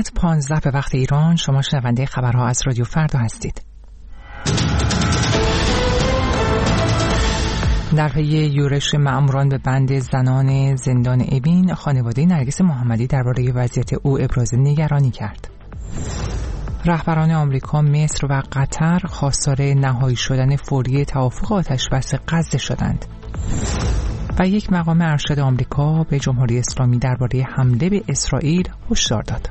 ساعت 15 به وقت ایران. شما شنونده خبرها از رادیو فردا هستید. در پی یورش مأموران به بند زنان زندان ابین، خانواده نرگس محمدی درباره وضعیت او ابراز نگرانی کرد. رهبران آمریکا، مصر و قطر خواستار نهایی شدن فوری توافق آتش‌بس غزه شدند. و یک مقام ارشد آمریکا به جمهوری اسلامی درباره حمله به اسرائیل هشدار داد.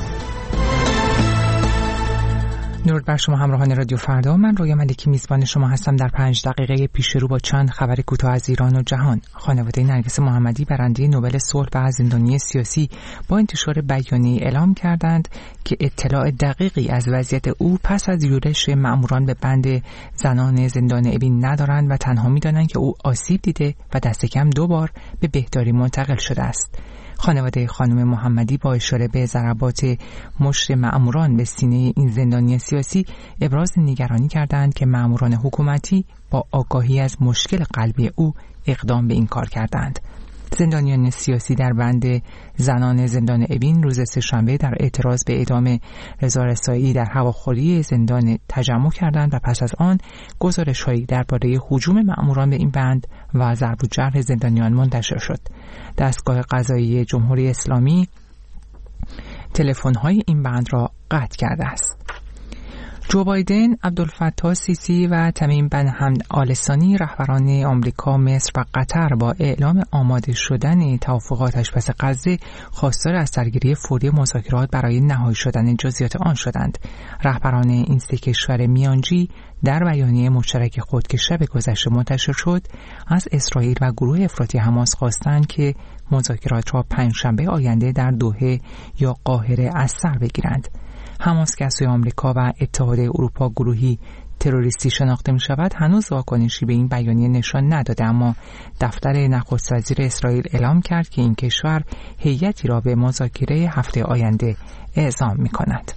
درود بر شما همراهان رادیو فردا. من رویا ملکی میزبان شما هستم. در 5 دقیقه پیش رو با چند خبر کوتاه از ایران و جهان. خانواده نرگس محمدی برنده نوبل صلح و زندانی سیاسی با انتشار بیانیه اعلام کردند که اطلاع دقیقی از وضعیت او پس از یورش مأموران به بند زنان زندان ابین ندارند و تنها می‌دانند که او آسیب دیده و دست کم 2 بار به بهداری منتقل شده است. خانواده خانم محمدی با اشاره به ضربات مشت مأموران به سینه این زندانی سیاسی ابراز نگرانی کردند که مأموران حکومتی با آگاهی از مشکل قلبی او اقدام به این کار کردند. زندانیان سیاسی در بند زنان زندان ابین روز سه‌شنبه در اعتراض به اعدام رضا رسایی در هواخوری زندان تجمع کردند و پس از آن گزارش‌هایی درباره هجوم مأموران به این بند و ضرب و جرح زندانیان منتشر شد. دستگاه قضایی جمهوری اسلامی تلفن‌های این بند را قطع کرده است. جو بایدن، عبدالفتاح سیسی و تمیم بن حمد آل ثانی رهبران آمریکا، مصر و قطر با اعلام آماده شدن توافق آتش‌بس غزه خواستار از سرگیری فوری مذاکرات برای نهایی شدن جزئیات آن شدند. رهبران این 3 کشور میانجی در بیانیه مشترک خود که شب گذشته منتشر شد از اسرائیل و گروه افراطی حماس خواستند که مذاکرات را پنجشنبه آینده در دوحه یا قاهره از سر بگیرند. حماس که از سوی آمریکا و اتحاد اروپا گروهی تروریستی شناخته می شود هنوز واکنشی به این بیانیه نشان نداده، اما دفتر نخست وزیر اسرائیل اعلام کرد که این کشور هیئتی را به مذاکره هفته آینده اعزام می کند.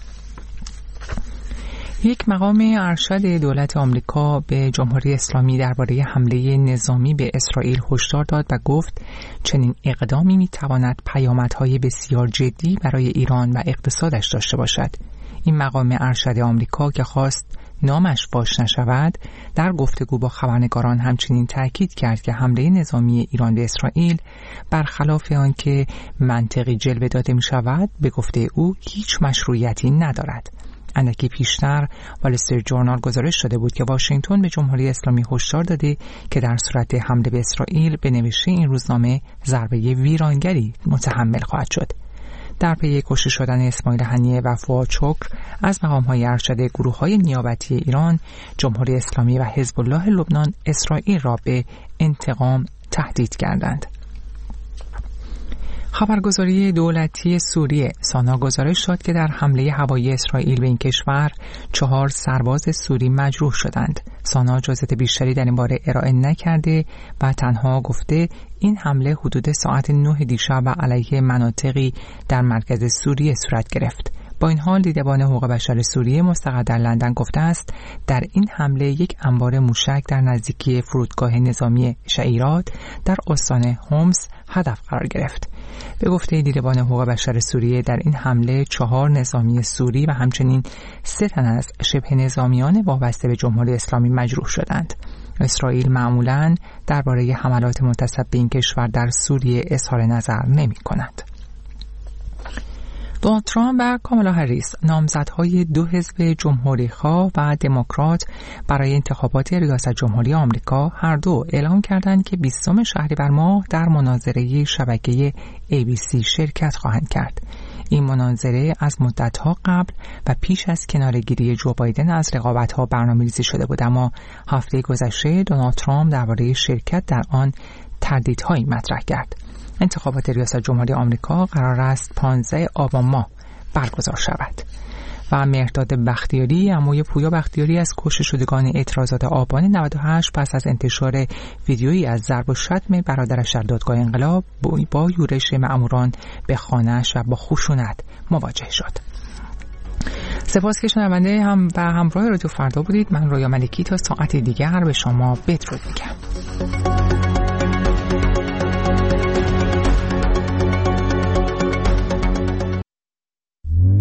یک مقام ارشد دولت آمریکا به جمهوری اسلامی درباره حمله نظامی به اسرائیل هشدار داد و گفت چنین اقدامی میتواند پیامدهای بسیار جدی برای ایران و اقتصادش داشته باشد. این مقام ارشد آمریکا که خواست نامش فاش نشود در گفتگو با خبرنگاران همچنین تاکید کرد که حمله نظامی ایران به اسرائیل برخلاف آنکه منطقی جلوه داده می شود به گفته او هیچ مشروعیتی ندارد. اندکی پیشتر وال استریت جورنال گزارش داده بود که واشنگتن به جمهوری اسلامی هشدار داده که در صورت حمله به اسرائیل به نوشته این روزنامه ضربه ویرانگری متحمل خواهد شد. در پی کشته شدن اسماعیل هنیه و فؤاد شکر از مقام‌های ارشد گروه‌های نیابتی ایران، جمهوری اسلامی و حزب الله لبنان اسرائیل را به انتقام تهدید کردند. خبرگزاری دولتی سوریه سانا گزارش داد که در حمله هوایی اسرائیل به این کشور 4 سرباز سوری مجروح شدند. سانا جزئیات بیشتری در این باره ارائه نکرده و تنها گفته این حمله حدود ساعت 9 دیشب و علیه مناطقی در مرکز سوریه صورت گرفت. با این حال دیدبان حقوق بشر سوریه مستقر در لندن گفته است در این حمله یک انبار موشک در نزدیکی فرودگاه نظامی شعیرات در استان هومس هدف قرار گرفت. به گفته دیدبان حقوق بشر سوریه در این حمله 4 نظامی سوری و همچنین 3 تن از شبه نظامیان وابسته به جمهوری اسلامی مجروح شدند. اسرائیل معمولاً درباره حملات منتسب به این کشور در سوریه اظهار نظر نمی کند. دونالد ترامپ و کامالا هریس نامزدهای 2 حزب جمهوری‌خواه و دموکرات برای انتخابات ریاست جمهوری آمریکا هر دو اعلام کردند که 20 شهریور ماه در مناظره شبکه ABC شرکت خواهند کرد. این مناظره از مدت‌ها قبل و پیش از کناره‌گیری جو بایدن از رقابت‌ها برنامه‌ریزی شده بود، اما هفته گذشته دونالد ترامپ درباره شرکت در آن تردیدهایی مطرح کرد. انتخابات ریاست جمهوری آمریکا قرار است 15 آبان ماه برگزار شود. و مهرداد بختیاری، عموی پویا بختیاری از کشته شدگان اعتراضات آبان 98 پس از انتشار ویدیویی از ضرب و شتم برادرش در دادگاه انقلاب با یورش مأموران به خانه‌اش و با خشونت مواجه شد. سپاس که شنونده و همراه رادیو فردا بودید. من رویا ملکی تا ساعت دیگر به شما بدرود میگم.